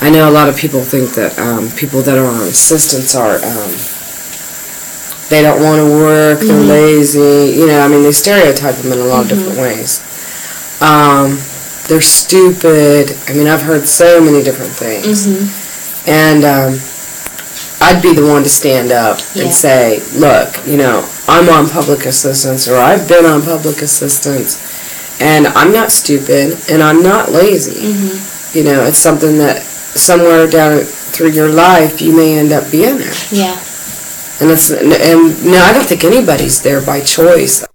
I know a lot of people think that people that are on assistance are, they don't want to work, they're lazy, you know, I mean, they stereotype them in a lot of different ways. They're stupid. I mean, I've heard so many different things. And I'd be the one to stand up and say, look, you know, I'm on public assistance, or I've been on public assistance, and I'm not stupid, and I'm not lazy. You know, it's something that somewhere down through your life you may end up being there. Yeah. And no, I don't think anybody's there by choice.